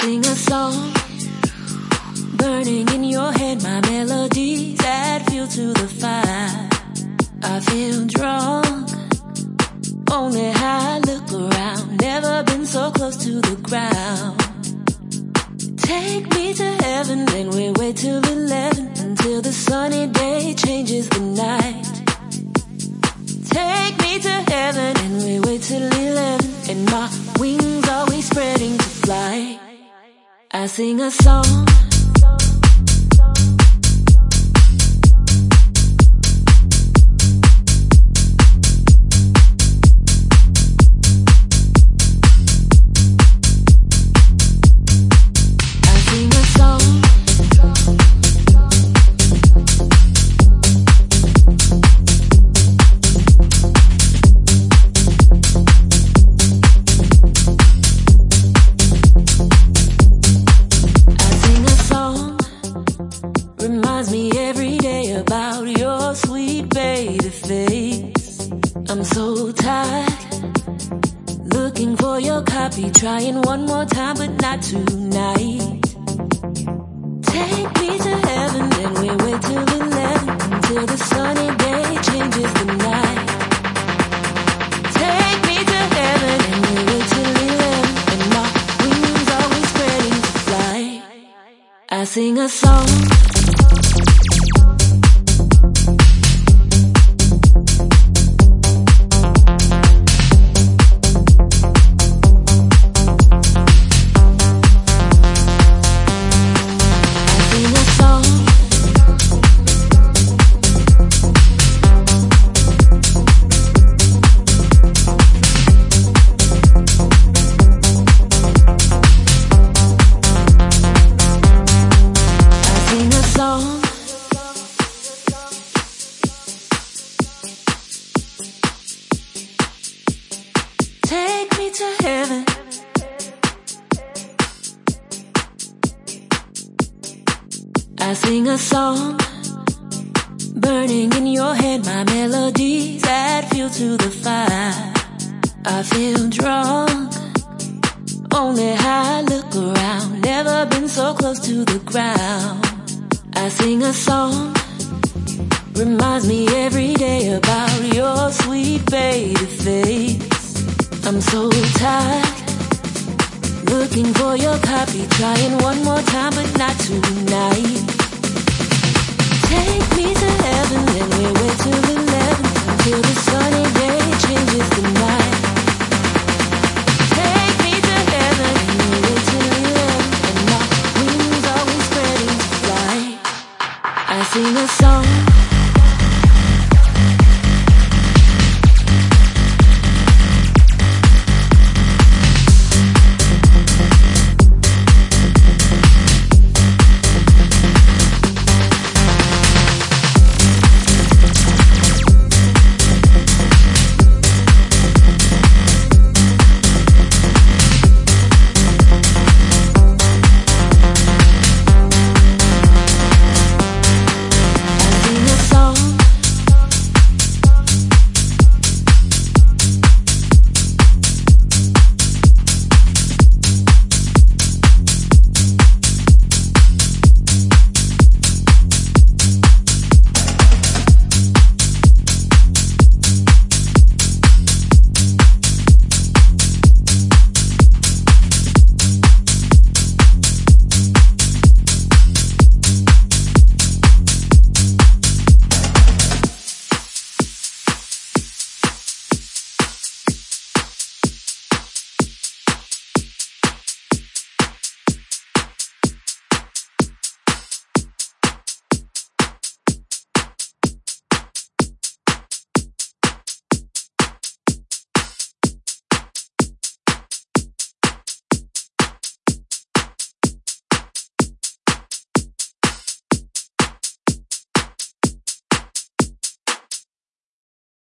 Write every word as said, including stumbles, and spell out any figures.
sing a song, burning in your head, my melodies add fuel to the fire. I feel drunk, only how I look around, never been so close to the ground. Take me to heaven, then we wait till eleven, until the sunny day changes the night. Take me to heaven, and we wait till eleven, and my wings always spreading to fly. I sing a song, trying one more time, but not tonight. Take me to heaven, then we wait till eleven, until the sunny day changes the night. Take me to heaven, and we wait till eleven, and my wings always spreading to fly. I sing a song, I sing a song, burning in your head, my melodies add fuel to the fire. I feel drunk, only how I look around, never been so close to the ground. I sing a song, reminds me every day about your sweet baby face. I'm so tired, looking for your copy, trying one more time, but not tonight. Take me to heaven, then we wait till eleven, until the sunny day changes the night. Take me to heaven, and we wait till eleven, and my wings always spreading to fly. I sing a song,